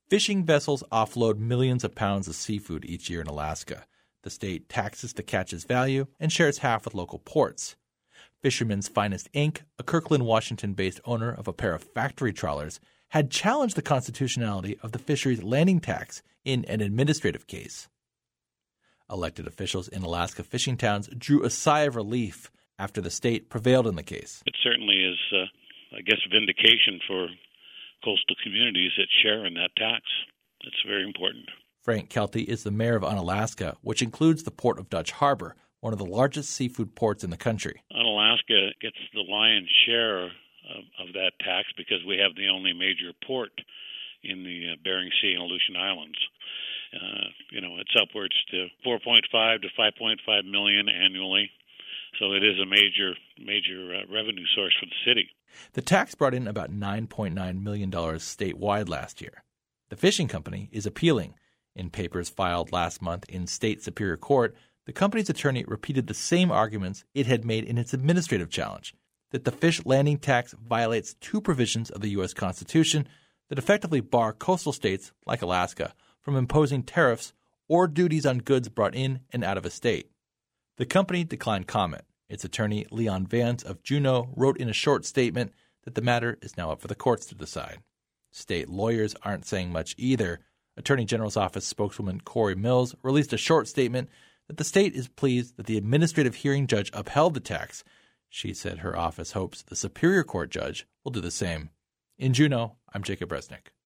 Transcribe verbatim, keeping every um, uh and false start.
Fishing vessels offload millions of pounds of seafood each year in Alaska. The state taxes the catch's value and shares half with local ports. Fishermen's Finest Incorporated, a Kirkland, Washington-based owner of a pair of factory trawlers, had challenged the constitutionality of the fisheries landing tax in an administrative case. Elected officials in Alaska fishing towns drew a sigh of relief after the state prevailed in the case. It certainly is, uh, I guess, vindication for coastal communities that share in that tax. It's very important. Frank Kelty is the mayor of Unalaska, which includes the port of Dutch Harbor, one of the largest seafood ports in the country. Unalaska gets the lion's share of, of that tax because we have the only major port in the uh, Bering Sea and Aleutian Islands. Uh, you know, it's upwards to four point five to five point five million annually. So it is a major, major uh, revenue source for the city. The tax brought in about nine point nine million dollars statewide last year. The fishing company is appealing. In papers filed last month in state superior court, the company's attorney repeated the same arguments it had made in its administrative challenge, that the fish landing tax violates two provisions of the U S Constitution that effectively bar coastal states, like Alaska, from imposing tariffs or duties on goods brought in and out of a state. The company declined comment. Its attorney, Leon Vance of Juneau, wrote in a short statement that the matter is now up for the courts to decide. State lawyers aren't saying much either. Attorney General's office spokeswoman Corey Mills released a short statement that the state is pleased that the administrative hearing judge upheld the tax. She said her office hopes the Superior Court judge will do the same. In Juneau, I'm Jacob Resnick.